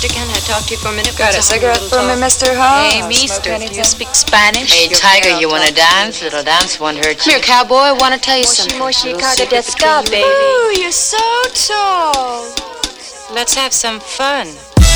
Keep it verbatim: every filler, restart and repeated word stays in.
mister, can I talk to you for a minute? Got a cigarette for me, Mister Huh? Hey, mister, do you speak Spanish? Hey, Tiger, you want to dance? Little dance won't hurt you. Come here, cowboy. I want to tell you something. Moshi Kaga Deska, baby. Ooh, you're so tall. Let's have some fun.